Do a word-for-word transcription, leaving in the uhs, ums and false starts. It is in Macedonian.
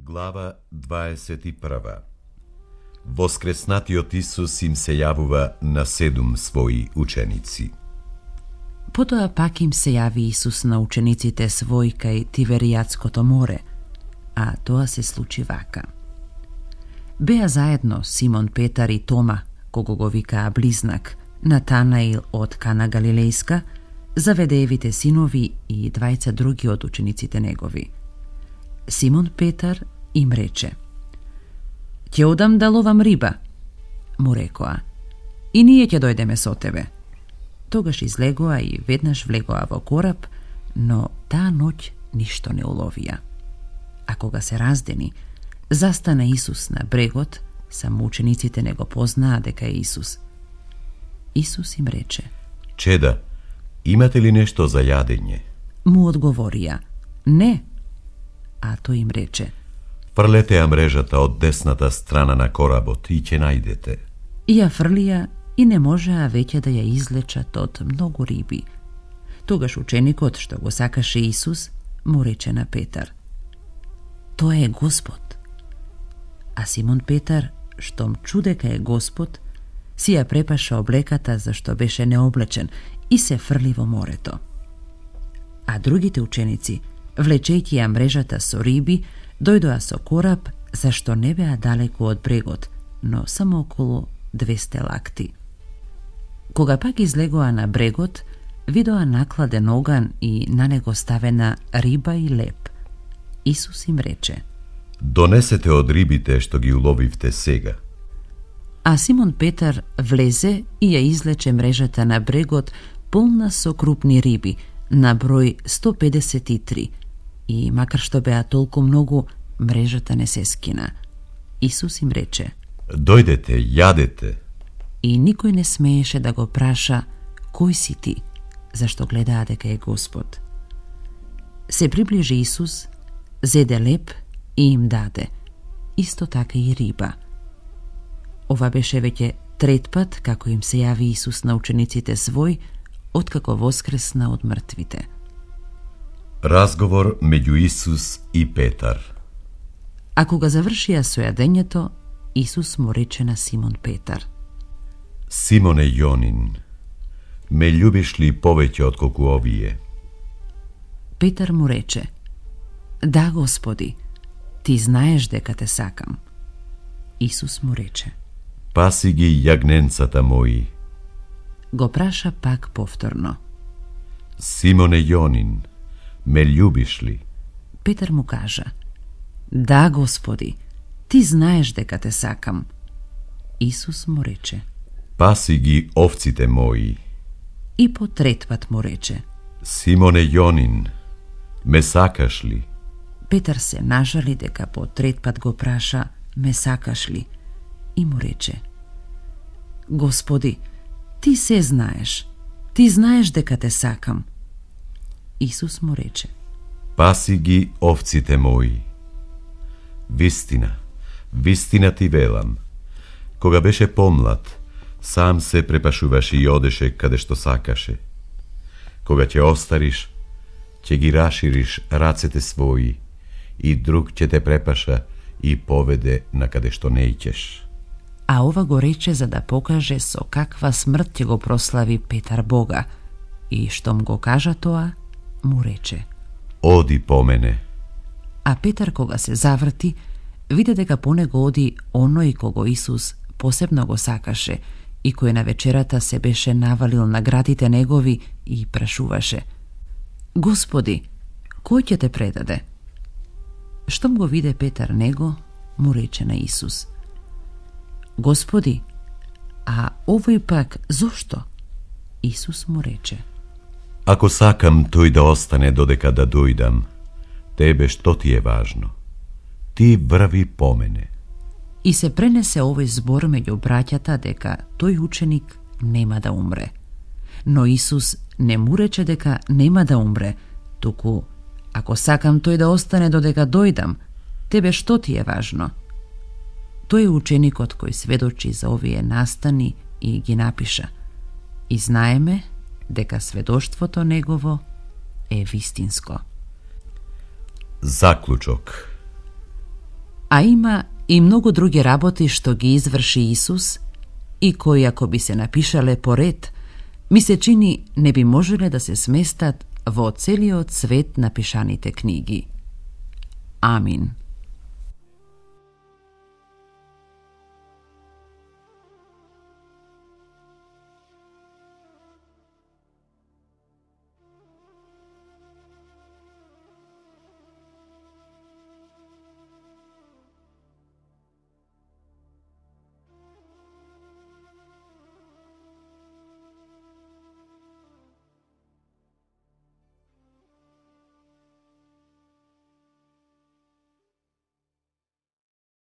Глава дваесет прва. Воскреснатиот Исус им се јавува на седум своји ученици. Потоа пак им се јави Исус на учениците свој кај Тиверијатското море, а тоа се случи вака. Беа заедно Симон Петар и Тома, кого го викаа Близнак, Натанаил од Кана Галилејска, Заведеевите синови и двајца други од учениците негови. Симон Петар им рече: "Ќе одам да ловам риба." Му рекоа: "И ние ќе дојдеме со тебе." Тогаш излегоа и веднаш влегоа во кораб, но таа ноќ ништо не уловија. А кога се раздени, застана Исус на брегот, само учениците не го познаа дека е Исус. Исус им рече: "Чеда, имате ли нешто за јадење?" Му одговорија: "Не." А тој им рече: "Фрлете ја мрежата од десната страна на коработ и ќе најдете." И ја фрлија и не можеа веќе да ја излечат од многу риби. Тогаш ученикот што го сакаше Исус му рече на Петар: "Тоа е Господ." А Симон Петар, штом чу дека е Господ, си ја препаша облеката зашто беше необлечен и се фрли во морето. А другите ученици, влечејќи ја мрежата со риби, дојдоа со кораб, зашто не беа далеку од брегот, но само околу двесте лакти. Кога пак излегоа на брегот, видоа накладен оган и на него ставена риба и леп. Исус им рече: "Донесете од рибите што ги уловивте сега." А Симон Петар влезе и ја излече мрежата на брегот полна со крупни риби, на број сто педесет и три, и макар што беа толку многу, мрежата не се скина. Исус им рече: "Дојдете, јадете." И никој не смееше да го праша: "Кој си ти?" зашто гледаа дека е Господ. Се приближи Исус, зеде леп и им даде, исто така и риба. Ова беше веќе трет пат како им се јави Исус на учениците свој, откако воскресна од мртвите. Разговор меѓу Исус и Петар. А кога завршија со јадењето, Исус му рече на Симон Петар: "Симоне Јонин, ме љубиш ли повеќе отколку овие?" Петар му рече: "Да, Господи, ти знаеш дека те сакам." Исус му рече: "Паси ги јагненцата мои." Го праша пак повторно: "Симоне Јонин, ме љубиш ли?" Петар му кажа: "Да, Господи, ти знаеш дека те сакам." Исус му рече: "Паси ги овците мои." И по трет пат му рече: "Симоне Јонин, ме сакаш ли?" Петар се нажали дека по трет пат го праша: "Ме сакаш ли?" И му рече: "Господи, ти се знаеш, ти знаеш дека те сакам." Исус му рече: "Паси ги овците мои." Вистина, вистина ти велам, кога беше помлад, сам се препашуваше и одеше каде што сакаше. Кога ќе остариш, ќе ги рашириш рацете своји и друг ќе те препаша и поведе на каде што не иќеш. А ова го рече за да покаже со каква смрт ќе го прослави Петар Бога, и штом го кажа тоа, му рече: "Оди по мене." А Петар кога се заврти, виде дека по него оди оној кого Исус посебно го сакаше и кој на вечерата се беше навалил на градите негови и прашуваше: "Господи, кој ќе те предаде?" Штом го виде Петар него, му рече на Исус: "Господи, а овој пак зошто?" Исус му рече: "Ако сакам тој да остане додека да дојдам, тебе што ти е важно? Ти врви по мене." И се пренесе овој збор меѓу браќата дека тој ученик нема да умре. Но Исус не му рече дека нема да умре, туку: "Ако сакам тој да остане додека дојдам, тебе што ти е важно?" Тој е ученикот кој сведочи за овие настани и ги напиша. И знаеме дека сведоштвото негово е вистинско. Заклучок. a ima i mnogo druge raboti što gi izvrši Isus i koji ako bi se napišale pored, mi se čini ne bi možele da se smestat vo celio cvet napišanite knjigi. Amin.